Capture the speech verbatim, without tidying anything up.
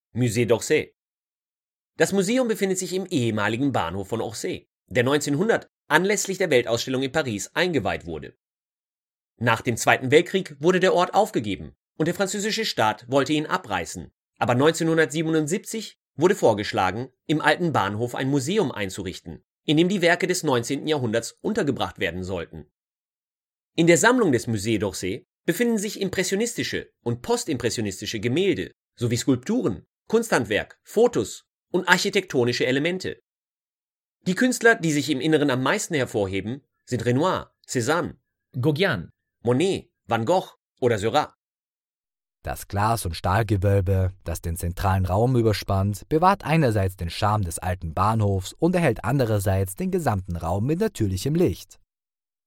Musée d'Orsay. Das Museum befindet sich im ehemaligen Bahnhof von Orsay, der neunzehnhundert anlässlich der Weltausstellung in Paris eingeweiht wurde. Nach dem Zweiten Weltkrieg wurde der Ort aufgegeben und der französische Staat wollte ihn abreißen, aber neunzehnhundertsiebenundsiebzig wurde vorgeschlagen, im alten Bahnhof ein Museum einzurichten, in dem die Werke des neunzehnten Jahrhunderts untergebracht werden sollten. In der Sammlung des Musée d'Orsay befinden sich impressionistische und postimpressionistische Gemälde sowie Skulpturen, Kunsthandwerk, Fotos und architektonische Elemente. Die Künstler, die sich im Inneren am meisten hervorheben, sind Renoir, Cézanne, Gauguin, Monet, Van Gogh oder Seurat. Das Glas- und Stahlgewölbe, das den zentralen Raum überspannt, bewahrt einerseits den Charme des alten Bahnhofs und erhält andererseits den gesamten Raum mit natürlichem Licht.